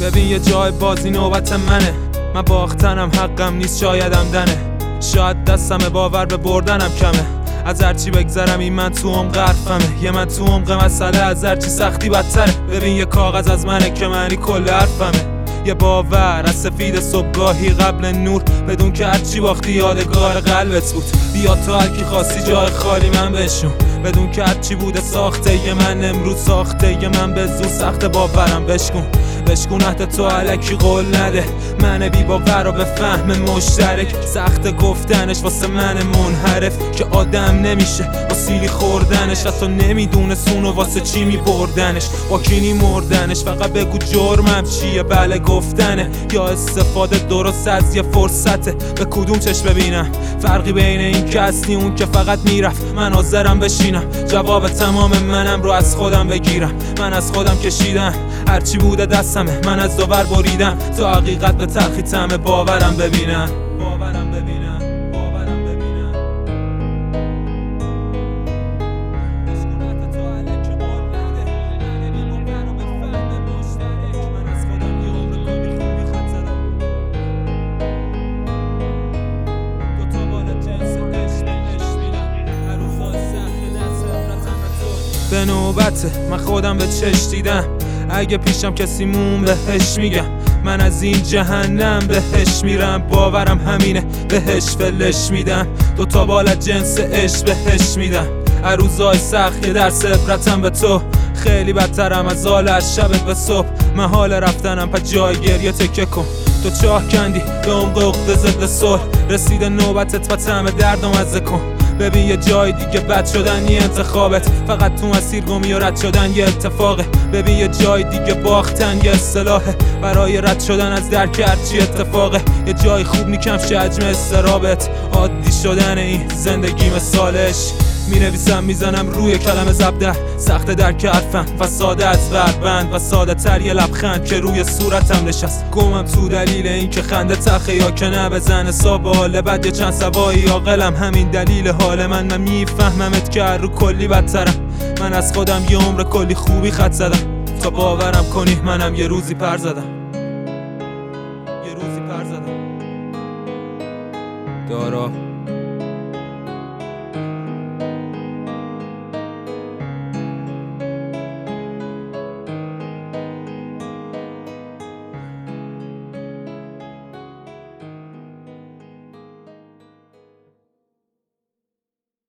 ببین یه جای بازی نوبت منه، من باختنم حقم نیست شایدم دنه، شاید دستم باور به بردنم کمه، از هرچی بگذرم این من تو عمق حرفمه، یه من تو عمق مسئله از هرچی سختی بدتره. ببین یه کاغذ از منه که معنی کل حرفمه، یه باور از سفید صبحگاهی قبل نور، بدون که هرچی باختی یادگار قلبت بود. بیا تو هرکی خواستی جای خالی من بشون، بدون که هرچی بوده ساخته یه من امروز ساخته یه من به زور سخت باورم بشکن حتی تو علکی قول نده، من بی باور و به فهم مشترک، سخت گفتنش واسه من منحرف که آدم نمیشه با سیلی خوردنش، حتی نمیدونه سونو واسه چی میبردنش، با کینی مردنش. فقط بگو جرمم چیه، بله گفتنه یا استفاده درست از یه فرصته، به کدوم چشم ببینم فرقی بین این که هستی اون که فقط میرفت، من حاضرم بشینم جواب تمام منم رو از خودم بگیرم، من از خودم کشیدم هرچی بوده دستمه، من از دوبر بریدم تا حقیقت به تلخی طعم باورم ببینم. به نوبته من خودم به چش دیدم، اگه پیشم کسی مون بهش میگم، من از این جهنم بهش میرم، باورم همینه بهش فلش میدم، دوتا بال از جنس عشق بهش میدم، روزای سخت یه درس عبرتم به تو، خیلی بدترم از حال از شبت به صبح، من حال رفتنم پا جای گریه تکه کن، تو چاه کندی به عمق عقده ضد صلح، رسیده نوبتت و طعم دردم مزه کن. ببین یه جای دیگه بد شدن یه انتخابت، فقط تو مسیر گمی و رد شدن یه اتفاقه، ببین یه جای دیگه باختن یه اصطلاحه، برای رد شدن از درک هرچی اتفاقه، یه جای خوب نیکم شه حجم استرابت، عادی شدن این زندگی مثالش، مینویسم میزنم روی کلمه زبده، سخت درک حرفم و ساده از وربند و ساده تر یه لبخند که روی صورتم نشست، گمم تو دلیل این که خنده تخه یا که نه بزن حساب حال بد یه چند سوایی عاقلم، همین دلیل حال من میفهممت که رو کلی بدترم، من از خودم یه عمر کلی خوبی خط زدم تا باورم کنی منم یه روزی پر زدم دارا